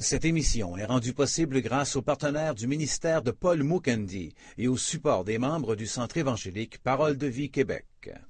Cette émission est rendue possible grâce aux partenaires du ministère de Paul Mukendi et au support des membres du Centre évangélique Parole de vie Québec.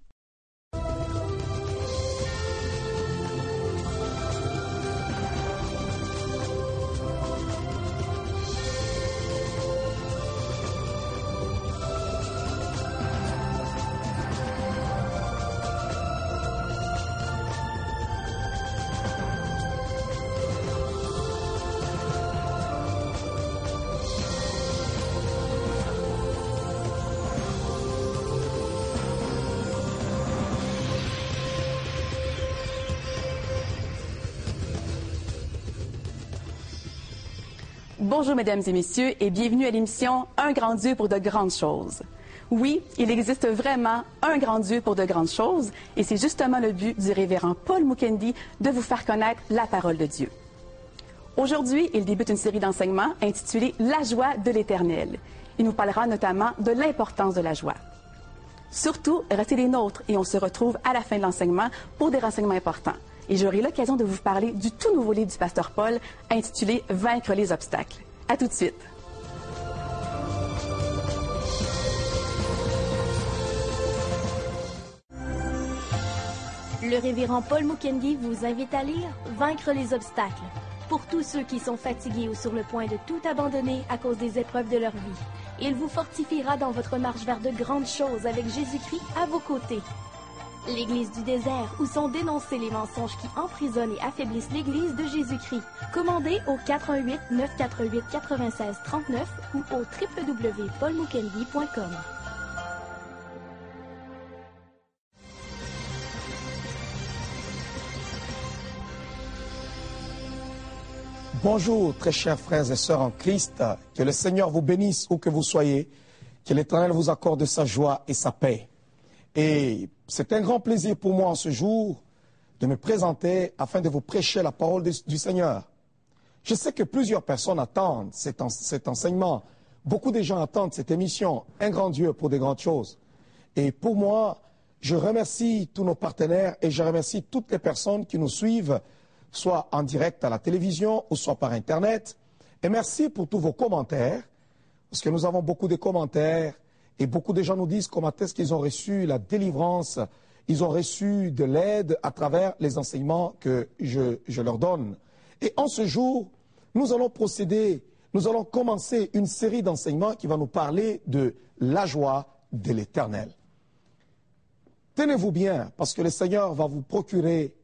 Bonjour mesdames et messieurs et bienvenue à l'émission Un grand Dieu pour de grandes choses. Oui, il existe vraiment un grand Dieu pour de grandes choses et c'est justement le but du révérend Paul Mukendi de vous faire connaître la parole de Dieu. Aujourd'hui, il débute une série d'enseignements intitulée La joie de l'Éternel. Il nous parlera notamment de l'importance de la joie. Surtout, restez les nôtres et on se retrouve à la fin de l'enseignement pour des renseignements importants. Et j'aurai l'occasion de vous parler du tout nouveau livre du pasteur Paul intitulé « Vaincre les obstacles ». À tout de suite. Le révérend Paul Mukendi vous invite à lire « Vaincre les obstacles » pour tous ceux qui sont fatigués ou sur le point de tout abandonner à cause des épreuves de leur vie. Il vous fortifiera dans votre marche vers de grandes choses avec Jésus-Christ à vos côtés. L'Église du désert, où sont dénoncés les mensonges qui emprisonnent et affaiblissent l'Église de Jésus-Christ. Commandez au 418-948-9639 ou au www.paulmukendi.com. Bonjour, très chers frères et sœurs en Christ. Que le Seigneur vous bénisse où que vous soyez. Que l'Éternel vous accorde sa joie et sa paix. Et c'est un grand plaisir pour moi en ce jour de me présenter afin de vous prêcher la parole du Seigneur. Je sais que plusieurs personnes attendent cet enseignement. Beaucoup de gens attendent cette émission, Un grand Dieu pour de grandes choses. Et pour moi, je remercie tous nos partenaires et je remercie toutes les personnes qui nous suivent, soit en direct à la télévision ou soit par Internet. Et merci pour tous vos commentaires, parce que nous avons beaucoup de commentaires. Et beaucoup de gens nous disent comment est-ce qu'ils ont reçu la délivrance, ils ont reçu de l'aide à travers les enseignements que je leur donne. Et en ce jour, nous allons commencer une série d'enseignements qui va nous parler de la joie de l'Éternel. Tenez-vous bien, parce que le Seigneur va vous procurer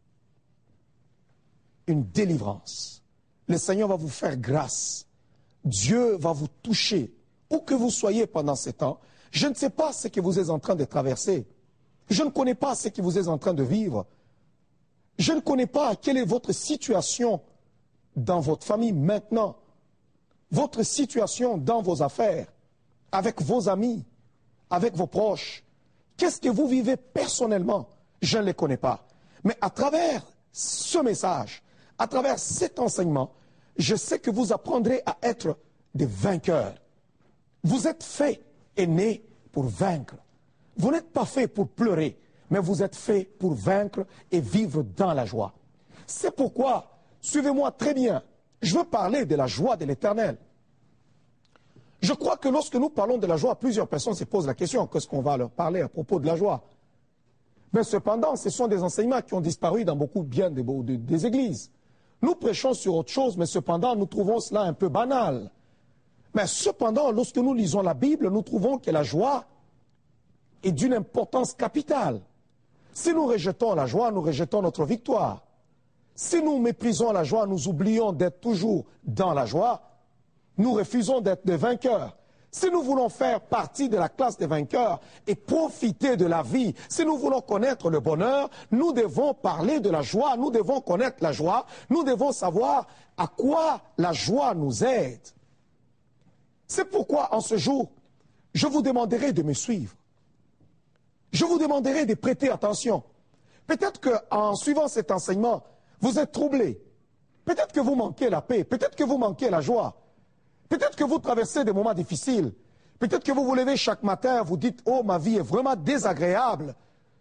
une délivrance. Le Seigneur va vous faire grâce. Dieu va vous toucher. Où que vous soyez pendant ces temps, je ne sais pas ce que vous êtes en train de traverser. Je ne connais pas ce que vous êtes en train de vivre. Je ne connais pas quelle est votre situation dans votre famille maintenant. Votre situation dans vos affaires, avec vos amis, avec vos proches. Qu'est-ce que vous vivez personnellement? Je ne les connais pas. Mais à travers ce message, à travers cet enseignement, je sais que vous apprendrez à être des vainqueurs. Vous êtes fait et né pour vaincre. Vous n'êtes pas fait pour pleurer, mais vous êtes fait pour vaincre et vivre dans la joie. C'est pourquoi, suivez-moi très bien, je veux parler de la joie de l'Éternel. Je crois que lorsque nous parlons de la joie, plusieurs personnes se posent la question, qu'est-ce qu'on va leur parler à propos de la joie? Mais cependant, ce sont des enseignements qui ont disparu dans beaucoup bien des églises. Nous prêchons sur autre chose, mais cependant, nous trouvons cela un peu banal. Mais cependant, lorsque nous lisons la Bible, nous trouvons que la joie est d'une importance capitale. Si nous rejetons la joie, nous rejetons notre victoire. Si nous méprisons la joie, nous oublions d'être toujours dans la joie. Nous refusons d'être des vainqueurs. Si nous voulons faire partie de la classe des vainqueurs et profiter de la vie, si nous voulons connaître le bonheur, nous devons parler de la joie, nous devons connaître la joie, nous devons savoir à quoi la joie nous aide. C'est pourquoi, en ce jour, je vous demanderai de me suivre. Je vous demanderai de prêter attention. Peut-être qu'en suivant cet enseignement, vous êtes troublé. Peut-être que vous manquez la paix. Peut-être que vous manquez la joie. Peut-être que vous traversez des moments difficiles. Peut-être que vous vous levez chaque matin, vous dites « Oh, ma vie est vraiment désagréable ».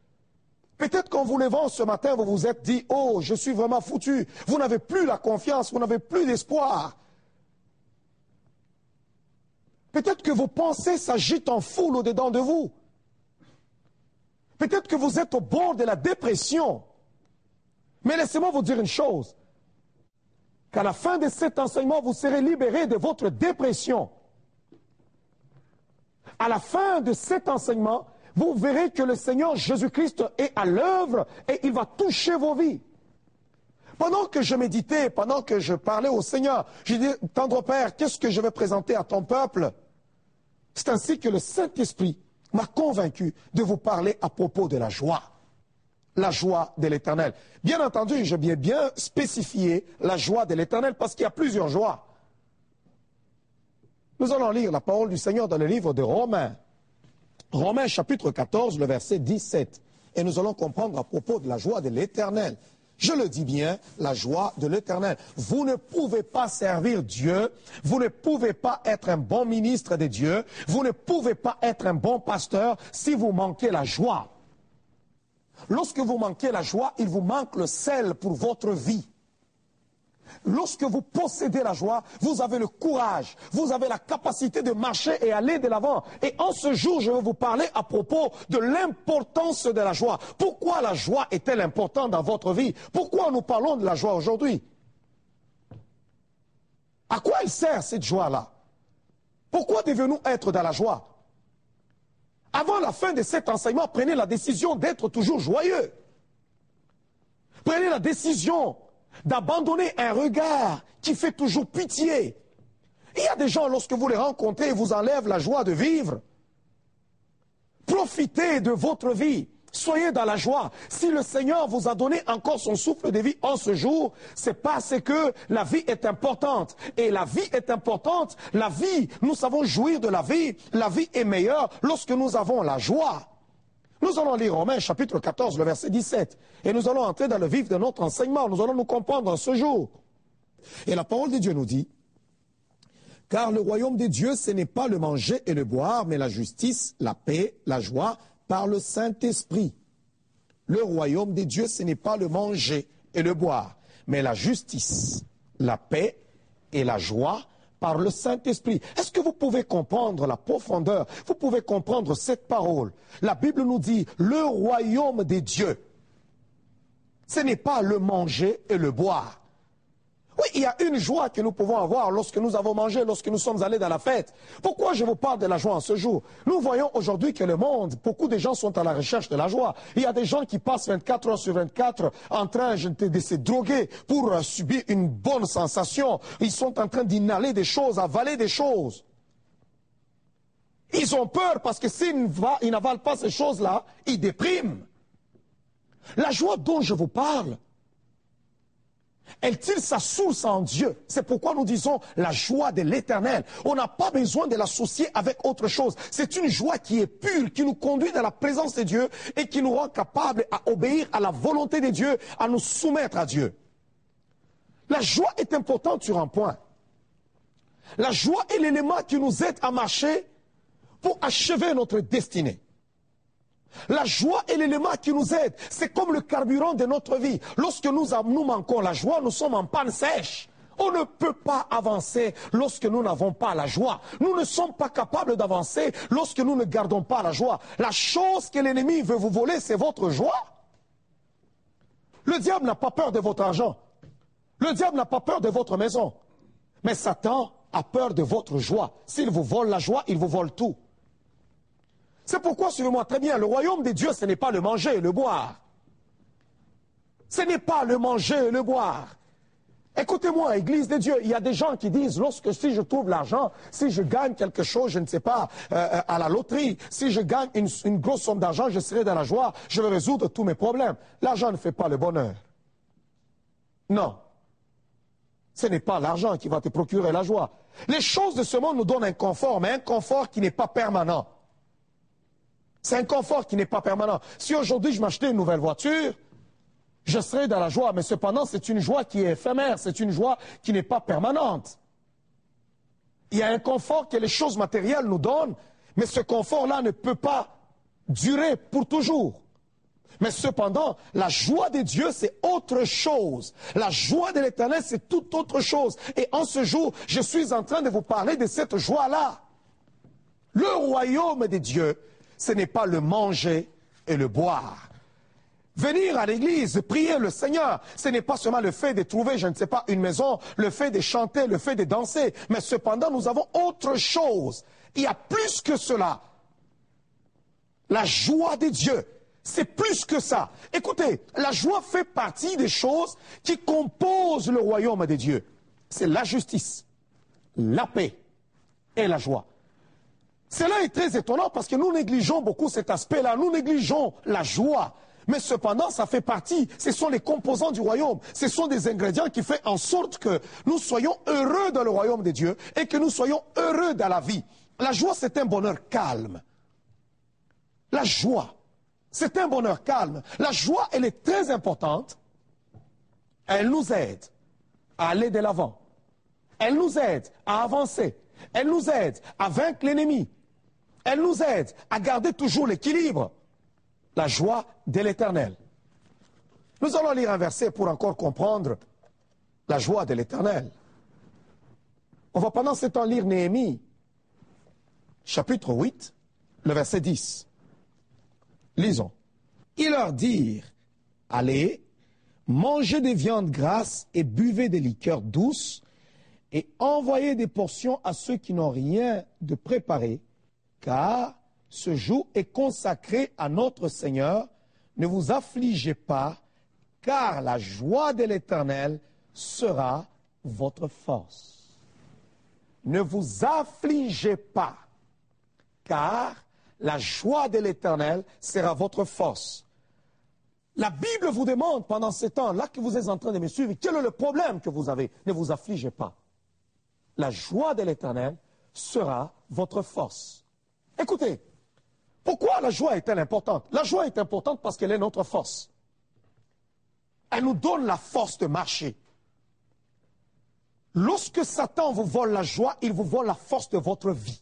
Peut-être qu'en vous levant ce matin, vous vous êtes dit, oh, je suis vraiment foutu. Vous n'avez plus la confiance, vous n'avez plus d'espoir. Peut-être que vos pensées s'agitent en foule au-dedans de vous. Peut-être que vous êtes au bord de la dépression. Mais laissez-moi vous dire une chose. Qu'à la fin de cet enseignement, vous serez libéré de votre dépression. À la fin de cet enseignement, vous verrez que le Seigneur Jésus-Christ est à l'œuvre et il va toucher vos vies. Pendant que je méditais, pendant que je parlais au Seigneur, j'ai dit, tendre Père, qu'est-ce que je vais présenter à ton peuple? C'est ainsi que le Saint-Esprit m'a convaincu de vous parler à propos de la joie de l'Éternel. Bien entendu, je vais bien spécifier la joie de l'Éternel parce qu'il y a plusieurs joies. Nous allons lire la parole du Seigneur dans le livre de Romains. Romains chapitre 14, le verset 17. Et nous allons comprendre à propos de la joie de l'Éternel. Je le dis bien, la joie de l'Éternel. Vous ne pouvez pas servir Dieu, vous ne pouvez pas être un bon ministre de Dieu, vous ne pouvez pas être un bon pasteur si vous manquez la joie. Lorsque vous manquez la joie, il vous manque le sel pour votre vie. Lorsque vous possédez la joie, vous avez le courage, vous avez la capacité de marcher et aller de l'avant. Et en ce jour, je vais vous parler à propos de l'importance de la joie. Pourquoi la joie est-elle importante dans votre vie? Pourquoi nous parlons de la joie aujourd'hui? À quoi elle sert cette joie-là? Pourquoi devons-nous être dans la joie? Avant la fin de cet enseignement, prenez la décision d'être toujours joyeux. Prenez la décision d'abandonner un regard qui fait toujours pitié. Il y a des gens, lorsque vous les rencontrez, ils vous enlèvent la joie de vivre. Profitez de votre vie. Soyez dans la joie. Si le Seigneur vous a donné encore son souffle de vie en ce jour, c'est parce que la vie est importante. Et la vie est importante. La vie, nous savons jouir de la vie. La vie est meilleure lorsque nous avons la joie. Nous allons lire Romains chapitre 14, le verset 17. Et nous allons entrer dans le vif de notre enseignement. Nous allons nous comprendre en ce jour. Et la parole de Dieu nous dit, « Car le royaume de Dieu, ce n'est pas le manger et le boire, mais la justice, la paix, la joie, par le Saint-Esprit. » Le royaume de Dieu, ce n'est pas le manger et le boire, mais la justice, la paix et la joie, par le Saint-Esprit. Est-ce que vous pouvez comprendre la profondeur? Vous pouvez comprendre cette parole. La Bible nous dit, le royaume des dieux, ce n'est pas le manger et le boire. Oui, il y a une joie que nous pouvons avoir lorsque nous avons mangé, lorsque nous sommes allés dans la fête. Pourquoi je vous parle de la joie en ce jour? Nous voyons aujourd'hui que le monde, beaucoup de gens sont à la recherche de la joie. Il y a des gens qui passent 24 heures sur 24 en train de se droguer pour subir une bonne sensation. Ils sont en train d'inhaler des choses, avaler des choses. Ils ont peur parce que s'ils n'avalent pas ces choses-là, ils dépriment. La joie dont je vous parle, elle tire sa source en Dieu. C'est pourquoi nous disons la joie de l'Éternel. On n'a pas besoin de l'associer avec autre chose. C'est une joie qui est pure, qui nous conduit dans la présence de Dieu et qui nous rend capables à obéir à la volonté de Dieu, à nous soumettre à Dieu. La joie est importante sur un point. La joie est l'élément qui nous aide à marcher pour achever notre destinée. La joie est l'élément qui nous aide. C'est comme le carburant de notre vie. Lorsque nous manquons la joie, nous sommes en panne sèche. On ne peut pas avancer lorsque nous n'avons pas la joie. Nous ne sommes pas capables d'avancer lorsque nous ne gardons pas la joie. La chose que l'ennemi veut vous voler, c'est votre joie. Le diable n'a pas peur de votre argent. Le diable n'a pas peur de votre maison. Mais Satan a peur de votre joie. S'il vous vole la joie, il vous vole tout. C'est pourquoi, suivez-moi très bien, le royaume de Dieu, ce n'est pas le manger et le boire. Ce n'est pas le manger et le boire. Écoutez-moi, Église de Dieu, il y a des gens qui disent, si je trouve l'argent, si je gagne quelque chose, je ne sais pas, à la loterie, si je gagne une grosse somme d'argent, je serai dans la joie, je vais résoudre tous mes problèmes. L'argent ne fait pas le bonheur. Non. Ce n'est pas l'argent qui va te procurer la joie. Les choses de ce monde nous donnent un confort, mais un confort qui n'est pas permanent. C'est un confort qui n'est pas permanent. Si aujourd'hui je m'achetais une nouvelle voiture, je serais dans la joie, mais cependant c'est une joie qui est éphémère, c'est une joie qui n'est pas permanente. Il y a un confort que les choses matérielles nous donnent, mais ce confort-là ne peut pas durer pour toujours. Mais cependant, la joie de Dieu, c'est autre chose. La joie de l'Éternel, c'est tout autre chose. Et en ce jour, je suis en train de vous parler de cette joie-là. Le royaume de Dieu, ce n'est pas le manger et le boire. Venir à l'église, prier le Seigneur, ce n'est pas seulement le fait de trouver, je ne sais pas, une maison, le fait de chanter, le fait de danser. Mais cependant, nous avons autre chose. Il y a plus que cela. La joie de Dieu, c'est plus que ça. Écoutez, la joie fait partie des choses qui composent le royaume de Dieu. C'est la justice, la paix et la joie. Cela est très étonnant parce que nous négligeons beaucoup cet aspect-là. Nous négligeons la joie. Mais cependant, ça fait partie. Ce sont les composants du royaume. Ce sont des ingrédients qui font en sorte que nous soyons heureux dans le royaume de Dieu et que nous soyons heureux dans la vie. La joie, c'est un bonheur calme. La joie, c'est un bonheur calme. La joie, elle est très importante. Elle nous aide à aller de l'avant. Elle nous aide à avancer. Elle nous aide à vaincre l'ennemi. Elle nous aide à garder toujours l'équilibre. La joie de l'Éternel. Nous allons lire un verset pour encore comprendre la joie de l'Éternel. On va pendant ce temps lire Néhémie, chapitre 8, le verset 10. Lisons. Ils leur dirent, allez, mangez des viandes grasses et buvez des liqueurs douces et envoyez des portions à ceux qui n'ont rien de préparé, car ce jour est consacré à notre Seigneur. Ne vous affligez pas, car la joie de l'Éternel sera votre force. Ne vous affligez pas, car la joie de l'Éternel sera votre force. La Bible vous demande pendant ce temps-là que vous êtes en train de me suivre, quel est le problème que vous avez? Ne vous affligez pas. La joie de l'Éternel sera votre force. Écoutez, pourquoi la joie est-elle importante? La joie est importante parce qu'elle est notre force. Elle nous donne la force de marcher. Lorsque Satan vous vole la joie, il vous vole la force de votre vie.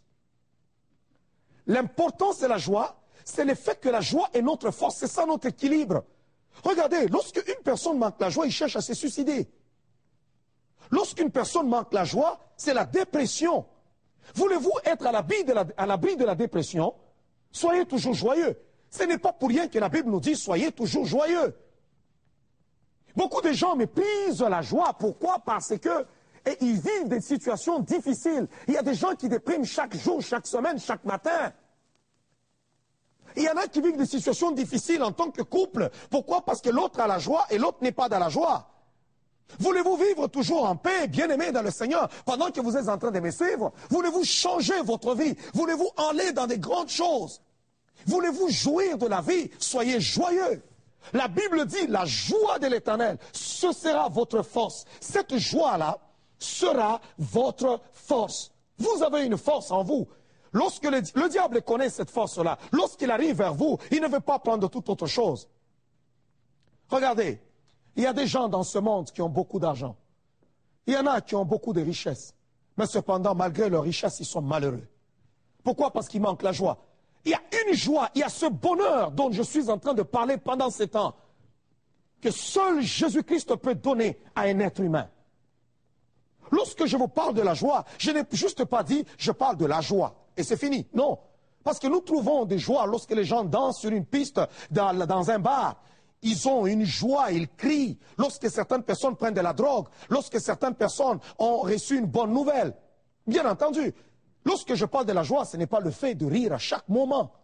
L'importance de la joie, c'est le fait que la joie est notre force, c'est ça notre équilibre. Regardez, lorsque une personne manque la joie, il cherche à se suicider. Lorsqu'une personne manque la joie, c'est la dépression. Voulez-vous être à l'abri de la dépression? Soyez toujours joyeux. Ce n'est pas pour rien que la Bible nous dit soyez toujours joyeux. Beaucoup de gens méprisent la joie. Pourquoi? Parce que ils vivent des situations difficiles. Il y a des gens qui dépriment chaque jour, chaque semaine, chaque matin. Il y en a qui vivent des situations difficiles en tant que couple. Pourquoi? Parce que l'autre a la joie et l'autre n'est pas dans la joie. Voulez-vous vivre toujours en paix, bien-aimés dans le Seigneur, pendant que vous êtes en train de me suivre? Voulez-vous changer votre vie? Voulez-vous aller dans des grandes choses? Voulez-vous jouir de la vie? Soyez joyeux. La Bible dit, la joie de l'Éternel, ce sera votre force. Cette joie-là sera votre force. Vous avez une force en vous. Lorsque le diable connaît cette force-là, lorsqu'il arrive vers vous, il ne veut pas prendre toute autre chose. Regardez. Il y a des gens dans ce monde qui ont beaucoup d'argent. Il y en a qui ont beaucoup de richesses. Mais cependant, malgré leur richesse, ils sont malheureux. Pourquoi? Parce qu'il manque la joie. Il y a une joie, il y a ce bonheur dont je suis en train de parler pendant ces temps, que seul Jésus-Christ peut donner à un être humain. Lorsque je vous parle de la joie, je n'ai juste pas dit je parle de la joie. Et c'est fini. Non. Parce que nous trouvons des joies lorsque les gens dansent sur une piste dans un bar. Ils ont une joie, ils crient. Lorsque certaines personnes prennent de la drogue, lorsque certaines personnes ont reçu une bonne nouvelle. Bien entendu, lorsque je parle de la joie, ce n'est pas le fait de rire à chaque moment.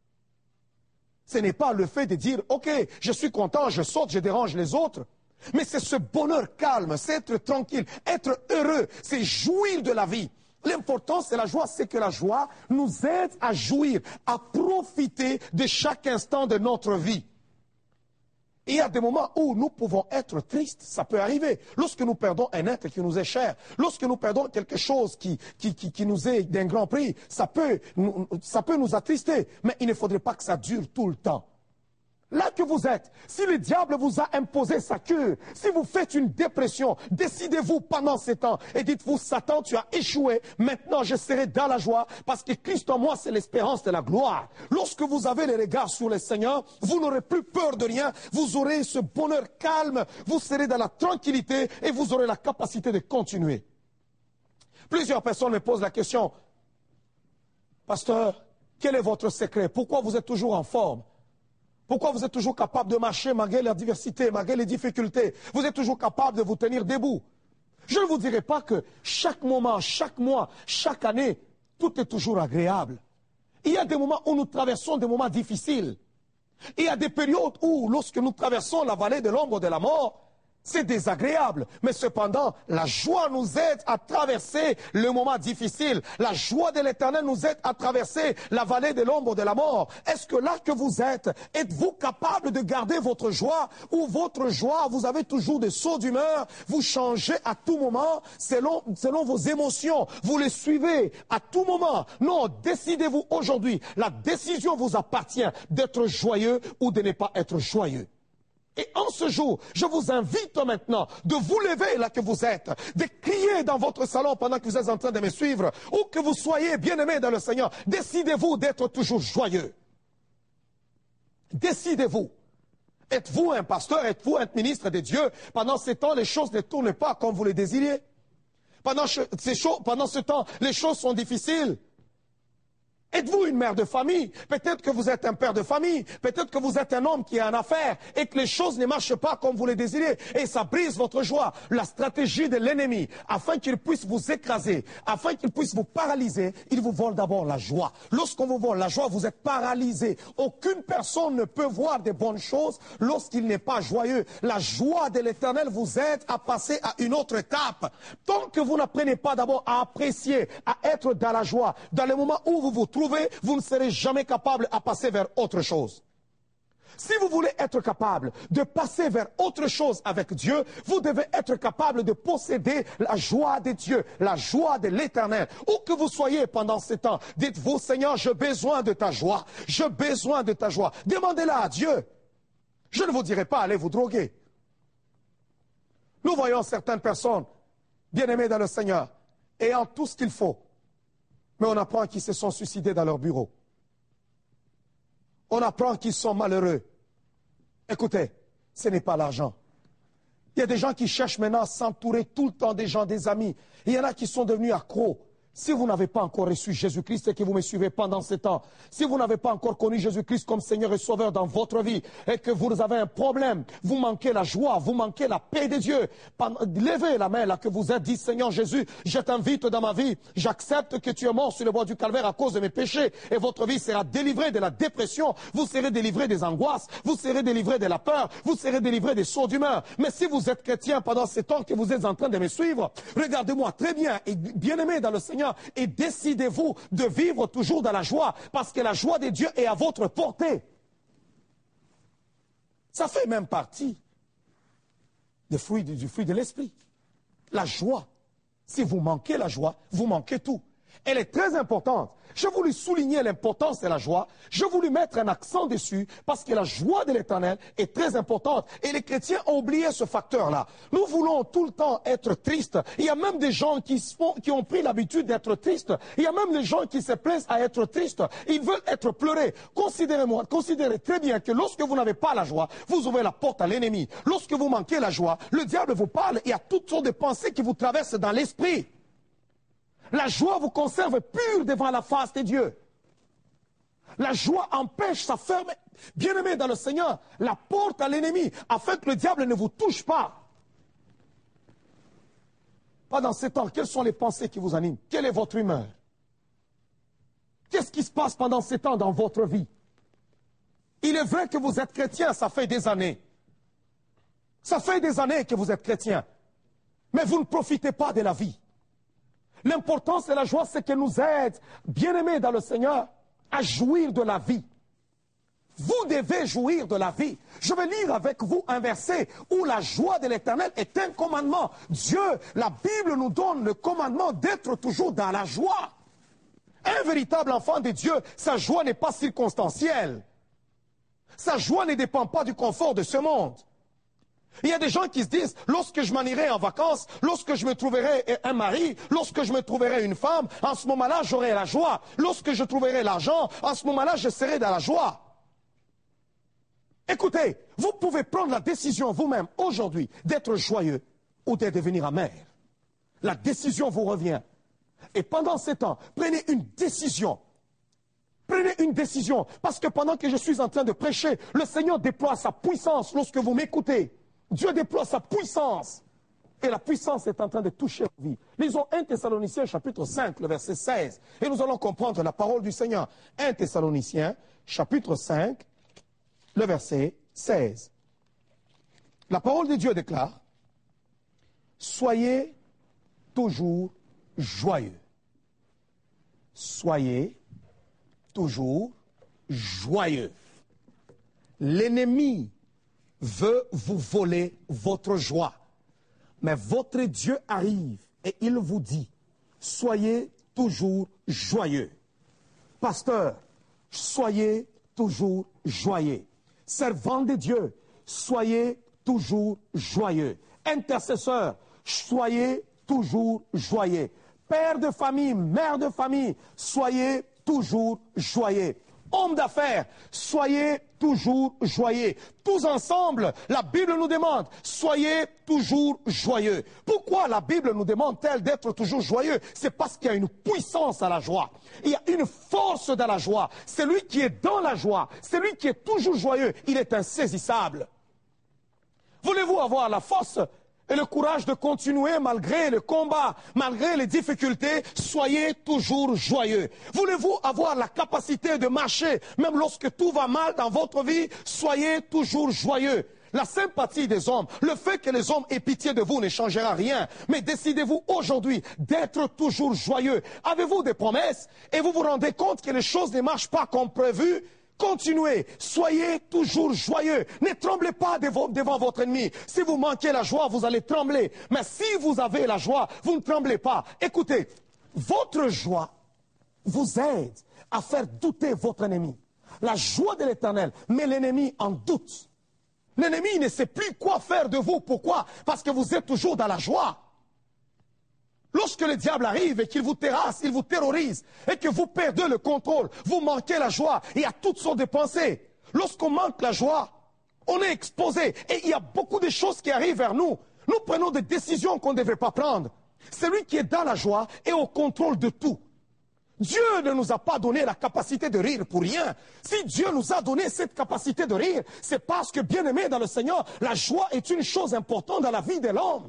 Ce n'est pas le fait de dire, ok, je suis content, je saute, je dérange les autres. Mais c'est ce bonheur calme, c'est être tranquille, être heureux, c'est jouir de la vie. L'important, c'est la joie, c'est que la joie nous aide à jouir, à profiter de chaque instant de notre vie. Et il y a des moments où nous pouvons être tristes, ça peut arriver. Lorsque nous perdons un être qui nous est cher, lorsque nous perdons quelque chose qui nous est d'un grand prix, ça peut nous attrister. Mais il ne faudrait pas que ça dure tout le temps. Là que vous êtes, si le diable vous a imposé sa cure, si vous faites une dépression, décidez-vous pendant ces temps et dites-vous, Satan, tu as échoué, maintenant je serai dans la joie parce que Christ en moi, c'est l'espérance de la gloire. Lorsque vous avez les regards sur le Seigneur, vous n'aurez plus peur de rien, vous aurez ce bonheur calme, vous serez dans la tranquillité et vous aurez la capacité de continuer. Plusieurs personnes me posent la question, Pasteur, quel est votre secret? Pourquoi vous êtes toujours en forme? Pourquoi vous êtes toujours capable de marcher malgré la diversité, malgré les difficultés? Vous êtes toujours capable de vous tenir debout. Je ne vous dirai pas que chaque moment, chaque mois, chaque année, tout est toujours agréable. Il y a des moments où nous traversons des moments difficiles. Il y a des périodes où, lorsque nous traversons la vallée de l'ombre de la mort, c'est désagréable, mais cependant, la joie nous aide à traverser le moment difficile. La joie de l'Éternel nous aide à traverser la vallée de l'ombre de la mort. Est-ce que là que vous êtes-vous capable de garder votre joie ou votre joie, vous avez toujours des sauts d'humeur, vous changez à tout moment selon vos émotions, vous les suivez à tout moment. Non, décidez-vous aujourd'hui. La décision vous appartient d'être joyeux ou de ne pas être joyeux. Et en ce jour, je vous invite maintenant de vous lever là que vous êtes, de crier dans votre salon pendant que vous êtes en train de me suivre, ou que vous soyez bien-aimés dans le Seigneur. Décidez-vous d'être toujours joyeux. Décidez-vous. Êtes-vous un pasteur, êtes-vous un ministre de Dieu? Pendant ce temps, les choses ne tournent pas comme vous les désiriez. Pendant ce temps, les choses sont difficiles. Êtes-vous une mère de famille? Peut-être que vous êtes un père de famille. Peut-être que vous êtes un homme qui est en affaires et que les choses ne marchent pas comme vous les désirez. Et ça brise votre joie. La stratégie de l'ennemi, afin qu'il puisse vous écraser, afin qu'il puisse vous paralyser, il vous vole d'abord la joie. Lorsqu'on vous vole la joie, vous êtes paralysé. Aucune personne ne peut voir de bonnes choses lorsqu'il n'est pas joyeux. La joie de l'Éternel vous aide à passer à une autre étape. Tant que vous n'apprenez pas d'abord à apprécier, à être dans la joie, dans le moment où vous vous trouvez, vous ne serez jamais capable à passer vers autre chose. Si vous voulez être capable de passer vers autre chose avec Dieu, vous devez être capable de posséder la joie de Dieu, la joie de l'Éternel. Où que vous soyez pendant ces temps, dites-vous, Seigneur, j'ai besoin de ta joie. J'ai besoin de ta joie. Demandez-la à Dieu. Je ne vous dirai pas, allez vous droguer. Nous voyons certaines personnes, bien-aimées dans le Seigneur, ayant tout ce qu'il faut. Mais on apprend qu'ils se sont suicidés dans leur bureau. On apprend qu'ils sont malheureux. Écoutez, ce n'est pas l'argent. Il y a des gens qui cherchent maintenant à s'entourer tout le temps des gens, des amis. Il y en a qui sont devenus accros. Si vous n'avez pas encore reçu Jésus-Christ et que vous me suivez pendant ce temps, si vous n'avez pas encore connu Jésus-Christ comme Seigneur et Sauveur dans votre vie et que vous avez un problème, vous manquez la joie, vous manquez la paix de Dieu, levez la main là que vous êtes, dites Seigneur Jésus, je t'invite dans ma vie, j'accepte que tu es mort sur le bois du calvaire à cause de mes péchés et votre vie sera délivrée de la dépression, vous serez délivré des angoisses, vous serez délivré de la peur, vous serez délivré des sauts d'humeur. Mais si vous êtes chrétien pendant ce temps que vous êtes en train de me suivre, regardez-moi très bien et bien-aimé dans le Seigneur, et décidez-vous de vivre toujours dans la joie, parce que la joie de Dieu est à votre portée. Ça fait même partie du fruit de l'esprit. La joie. Si vous manquez la joie, vous manquez tout. Elle est très importante. Je voulais souligner l'importance de la joie. Je voulais mettre un accent dessus parce que la joie de l'Éternel est très importante. Et les chrétiens ont oublié ce facteur-là. Nous voulons tout le temps être tristes. Il y a même des gens qui ont pris l'habitude d'être tristes. Il y a même des gens qui se plaisent à être tristes. Ils veulent être pleurés. Considérez très bien que lorsque vous n'avez pas la joie, vous ouvrez la porte à l'ennemi. Lorsque vous manquez la joie, le diable vous parle et il y a toutes sortes de pensées qui vous traversent dans l'esprit. La joie vous conserve pur devant la face de Dieu. La joie empêche, ça ferme, bien-aimé dans le Seigneur, la porte à l'ennemi, afin que le diable ne vous touche pas. Pendant ces temps, quelles sont les pensées qui vous animent? Quelle est votre humeur? Qu'est-ce qui se passe pendant ces temps dans votre vie? Il est vrai que vous êtes chrétien, ça fait des années. Ça fait des années que vous êtes chrétien. Mais vous ne profitez pas de la vie. L'importance de la joie, c'est qu'elle nous aide, bien-aimés dans le Seigneur, à jouir de la vie. Vous devez jouir de la vie. Je vais lire avec vous un verset où la joie de l'Éternel est un commandement. Dieu, la Bible nous donne le commandement d'être toujours dans la joie. Un véritable enfant de Dieu, sa joie n'est pas circonstancielle. Sa joie ne dépend pas du confort de ce monde. Il y a des gens qui se disent, lorsque je m'en irai en vacances, lorsque je me trouverai un mari, lorsque je me trouverai une femme, en ce moment-là, j'aurai la joie. Lorsque je trouverai l'argent, en ce moment-là, je serai dans la joie. Écoutez, vous pouvez prendre la décision vous-même aujourd'hui d'être joyeux ou de devenir amer. La décision vous revient. Et pendant ce temps, prenez une décision. Prenez une décision. Parce que pendant que je suis en train de prêcher, le Seigneur déploie sa puissance lorsque vous m'écoutez. Dieu déploie sa puissance. Et la puissance est en train de toucher vos vies. Lisons 1 Thessaloniciens chapitre 5, le verset 16. Et nous allons comprendre la parole du Seigneur. 1 Thessaloniciens chapitre 5, le verset 16. La parole de Dieu déclare, « Soyez toujours joyeux. Soyez toujours joyeux. L'ennemi veut vous voler votre joie. Mais votre Dieu arrive et il vous dit, soyez toujours joyeux. Pasteur, soyez toujours joyeux. Servant de Dieu, soyez toujours joyeux. Intercesseur, soyez toujours joyeux. Père de famille, mère de famille, soyez toujours joyeux. Homme d'affaires, soyez toujours joyeux. Tous ensemble, la Bible nous demande, soyez toujours joyeux. Pourquoi la Bible nous demande-t-elle d'être toujours joyeux? C'est parce qu'il y a une puissance à la joie. Il y a une force dans la joie. Celui qui est dans la joie, celui qui est toujours joyeux, il est insaisissable. Voulez-vous avoir la force et le courage de continuer malgré le combat, malgré les difficultés? Soyez toujours joyeux. Voulez-vous avoir la capacité de marcher, même lorsque tout va mal dans votre vie? Soyez toujours joyeux. La sympathie des hommes, le fait que les hommes aient pitié de vous ne changera rien. Mais décidez-vous aujourd'hui d'être toujours joyeux. Avez-vous des promesses et vous vous rendez compte que les choses ne marchent pas comme prévu? Continuez, soyez toujours joyeux. Ne tremblez pas devant votre ennemi. Si vous manquez la joie, vous allez trembler. Mais si vous avez la joie, vous ne tremblez pas. Écoutez, votre joie vous aide à faire douter votre ennemi. La joie de l'Éternel met l'ennemi en doute. L'ennemi ne sait plus quoi faire de vous. Pourquoi? Parce que vous êtes toujours dans la joie. Lorsque le diable arrive et qu'il vous terrasse, il vous terrorise, et que vous perdez le contrôle, vous manquez la joie, il y a toutes sortes de pensées. Lorsqu'on manque la joie, on est exposé, et il y a beaucoup de choses qui arrivent vers nous. Nous prenons des décisions qu'on ne devait pas prendre. Celui qui est dans la joie est au contrôle de tout. Dieu ne nous a pas donné la capacité de rire pour rien. Si Dieu nous a donné cette capacité de rire, c'est parce que, bien-aimé dans le Seigneur, la joie est une chose importante dans la vie de l'homme.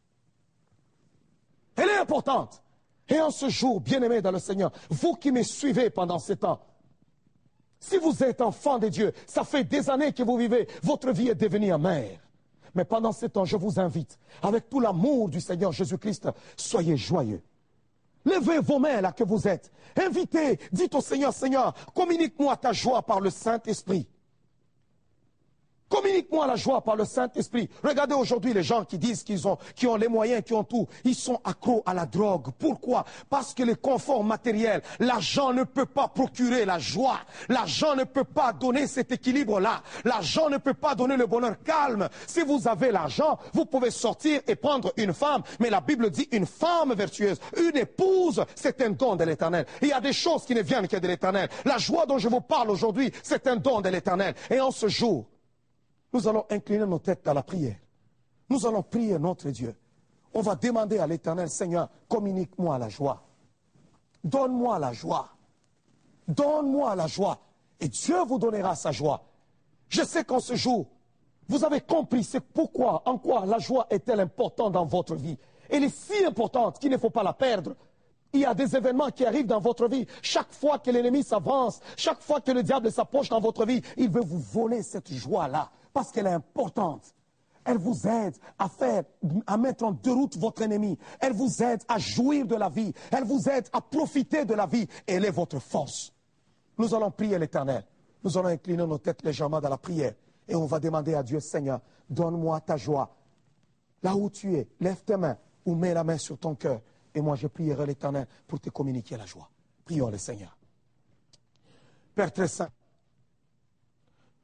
Elle est importante. Et en ce jour, bien-aimés dans le Seigneur, vous qui me suivez pendant ce temps, si vous êtes enfant de Dieu, ça fait des années que vous vivez, votre vie est devenue amère. Mais pendant ce temps, je vous invite, avec tout l'amour du Seigneur Jésus-Christ, soyez joyeux. Levez vos mains là que vous êtes. Invitez, dites au Seigneur, Seigneur, communique-moi ta joie par le Saint-Esprit. Communique-moi la joie par le Saint-Esprit. Regardez aujourd'hui les gens qui disent qui ont les moyens, qui ont tout. Ils sont accros à la drogue. Pourquoi? Parce que le confort matériel, l'argent ne peut pas procurer la joie. L'argent ne peut pas donner cet équilibre-là. L'argent ne peut pas donner le bonheur calme. Si vous avez l'argent, vous pouvez sortir et prendre une femme. Mais la Bible dit une femme vertueuse, une épouse, c'est un don de l'Éternel. Il y a des choses qui ne viennent que de l'Éternel. La joie dont je vous parle aujourd'hui, c'est un don de l'Éternel. Et en ce jour, nous allons incliner nos têtes à la prière. Nous allons prier notre Dieu. On va demander à l'Éternel, Seigneur, communique-moi la joie. Donne-moi la joie. Donne-moi la joie. Et Dieu vous donnera sa joie. Je sais qu'en ce jour, vous avez compris c'est pourquoi, en quoi la joie est-elle importante dans votre vie. Elle est si importante qu'il ne faut pas la perdre. Il y a des événements qui arrivent dans votre vie. Chaque fois que l'ennemi s'avance, chaque fois que le diable s'approche dans votre vie, il veut vous voler cette joie-là. Parce qu'elle est importante. Elle vous aide à mettre en déroute votre ennemi. Elle vous aide à jouir de la vie. Elle vous aide à profiter de la vie. Elle est votre force. Nous allons prier l'Éternel. Nous allons incliner nos têtes légèrement dans la prière. Et on va demander à Dieu, Seigneur, donne-moi ta joie. Là où tu es, lève tes mains ou mets la main sur ton cœur. Et moi, je prierai l'Éternel pour te communiquer la joie. Prions le Seigneur. Père très saint,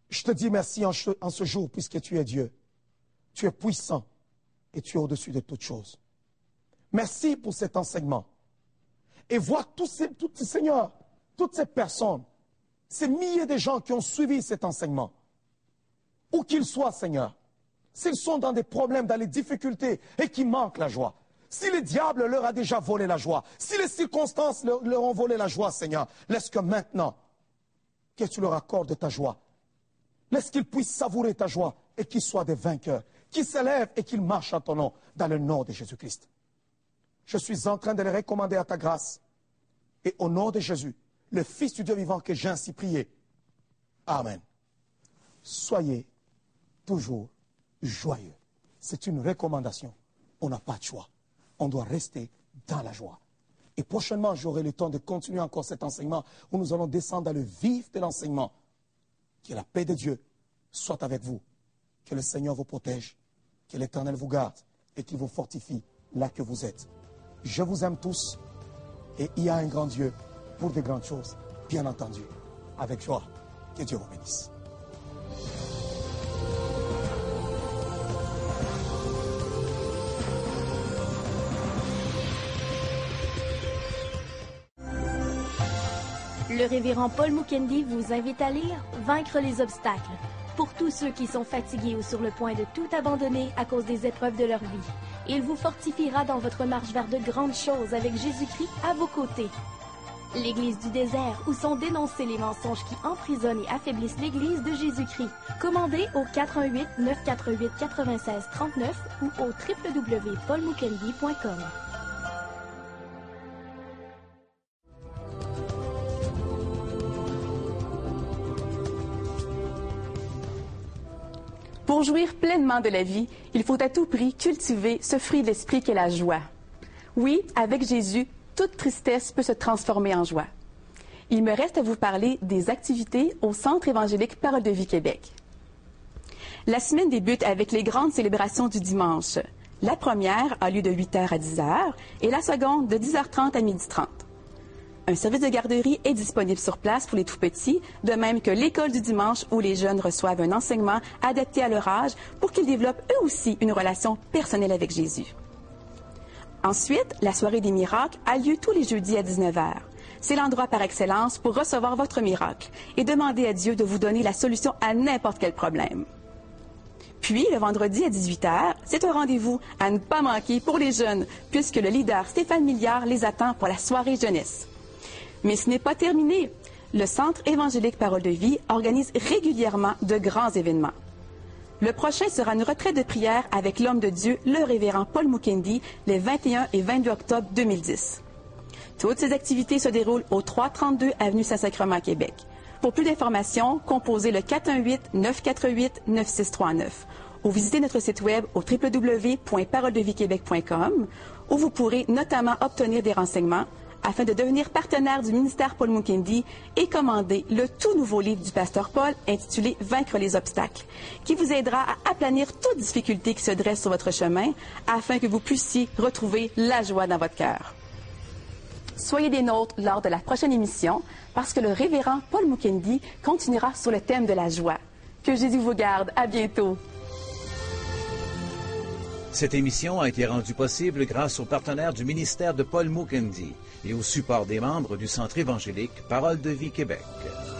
Je te dis merci en ce jour puisque tu es Dieu. Tu es puissant et tu es au-dessus de toutes choses. Merci pour cet enseignement. Et vois Seigneur, toutes ces personnes, ces milliers de gens qui ont suivi cet enseignement, où qu'ils soient, Seigneur, s'ils sont dans des problèmes, dans les difficultés et qui manquent la joie, si le diable leur a déjà volé la joie, si les circonstances leur ont volé la joie, Seigneur, laisse que maintenant, que tu leur accordes ta joie. Laisse qu'ils puissent savourer ta joie et qu'ils soient des vainqueurs, qu'ils s'élèvent et qu'ils marchent en ton nom, dans le nom de Jésus-Christ. Je suis en train de les recommander à ta grâce. Et au nom de Jésus, le Fils du Dieu vivant que j'ai ainsi prié. Amen. Soyez toujours joyeux. C'est une recommandation. On n'a pas de choix. On doit rester dans la joie. Et prochainement, j'aurai le temps de continuer encore cet enseignement où nous allons descendre dans le vif de l'enseignement. Que la paix de Dieu soit avec vous. Que le Seigneur vous protège. Que l'Éternel vous garde et qu'il vous fortifie là que vous êtes. Je vous aime tous et il y a un grand Dieu pour de grandes choses, bien entendu, avec joie. Que Dieu vous bénisse. Le révérend Paul Mukendi vous invite à lire « Vaincre les obstacles » pour tous ceux qui sont fatigués ou sur le point de tout abandonner à cause des épreuves de leur vie. Il vous fortifiera dans votre marche vers de grandes choses avec Jésus-Christ à vos côtés. L'Église du désert, où sont dénoncés les mensonges qui emprisonnent et affaiblissent l'Église de Jésus-Christ. Commandez au 418-948-9639 ou au www.paulmukendi.com. Pour jouir pleinement de la vie, il faut à tout prix cultiver ce fruit de l'esprit qu'est la joie. Oui, avec Jésus, toute tristesse peut se transformer en joie. Il me reste à vous parler des activités au Centre évangélique Parole de vie Québec. La semaine débute avec les grandes célébrations du dimanche. La première a lieu de 8h à 10h et la seconde de 10h30 à 12h30. Un service de garderie est disponible sur place pour les tout-petits, de même que l'école du dimanche où les jeunes reçoivent un enseignement adapté à leur âge pour qu'ils développent eux aussi une relation personnelle avec Jésus. Ensuite, la soirée des miracles a lieu tous les jeudis à 19h. C'est l'endroit par excellence pour recevoir votre miracle et demander à Dieu de vous donner la solution à n'importe quel problème. Puis, le vendredi à 18h, c'est un rendez-vous à ne pas manquer pour les jeunes, puisque le leader Stéphane Milliard les attend pour la soirée jeunesse. Mais ce n'est pas terminé. Le Centre évangélique Parole de vie organise régulièrement de grands événements. Le prochain sera une retraite de prière avec l'homme de Dieu, le révérend Paul Mukendi, les 21 et 22 octobre 2010. Toutes ces activités se déroulent au 332 avenue Saint-Sacrement, Québec. Pour plus d'informations, composez le 418-948-9639 ou visitez notre site web au www.paroledeviquebec.com où vous pourrez notamment obtenir des renseignements afin de devenir partenaire du ministère Paul Mukendi et commander le tout nouveau livre du pasteur Paul intitulé « Vaincre les obstacles » qui vous aidera à aplanir toute difficulté qui se dresse sur votre chemin afin que vous puissiez retrouver la joie dans votre cœur. Soyez des nôtres lors de la prochaine émission parce que le révérend Paul Mukendi continuera sur le thème de la joie. Que Jésus vous garde. À bientôt. Cette émission a été rendue possible grâce aux partenaires du ministère de Paul Mukendi et au support des membres du Centre évangélique Parole de vie Québec.